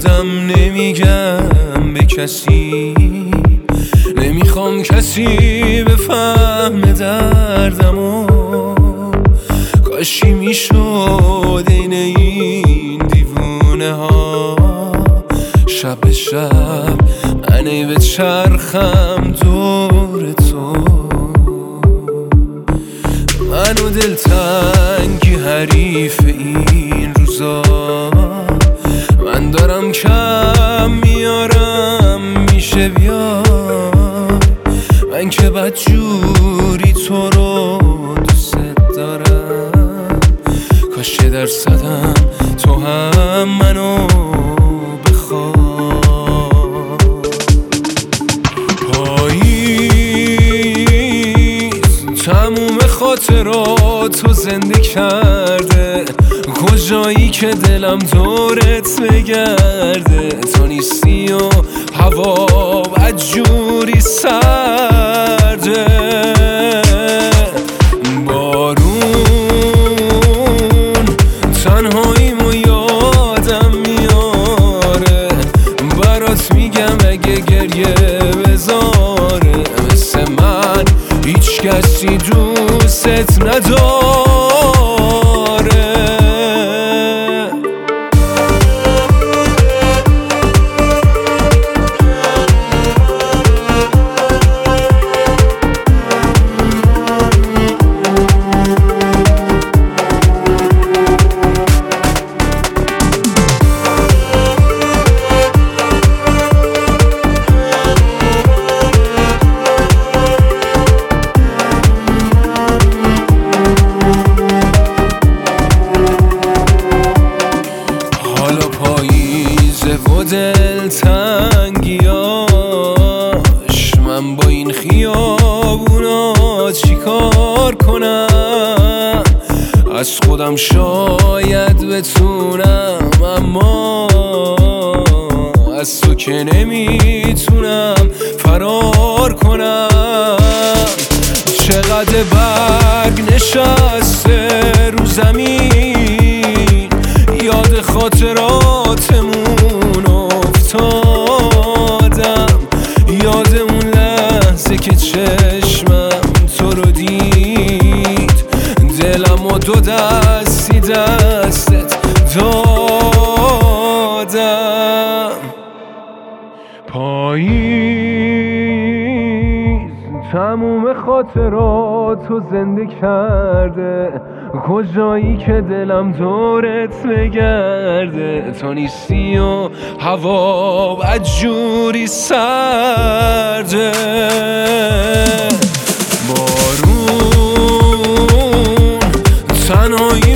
خودم نمیگم به کسی، نمیخوام کسی بفهمه دردمو. کاشی میشد این دیوونه ها شب به شب منی به چرخم دور تو. منو دلتنگی حریف این روزا، من دارم کم میارم میشه بیا. من که بدجوری تو رو دوست دارم، کاش 1% تو هم منو بخوای. پاییز تموم خاطراتو زنده کرده، کجایی که دلم دورت بگرده. تو نیستی و هوا بدجوری سرده. بارون تنهاییمو یادم میاره، برات میگم اگه گریه بذاره. مثل من هیچ کسی دوست نداره. و دلتنگیاش من با این خیابونا چیکار کنم؟ از خودم شاید بتونم، اما از تو که نمیتونم فرار کنم. چقدر برگ نشسته رو زمین، یاد خاطراتمون افتادم. یاد اون لحظه که چشمم تو رو دید، دلم و دو دستی دستت دادم. پاییز تموم خاطراتو زنده کرده، کجایی که دلم دورت بگرده. تو نیستی و هوا بدجوری سرده. بارون تنهایی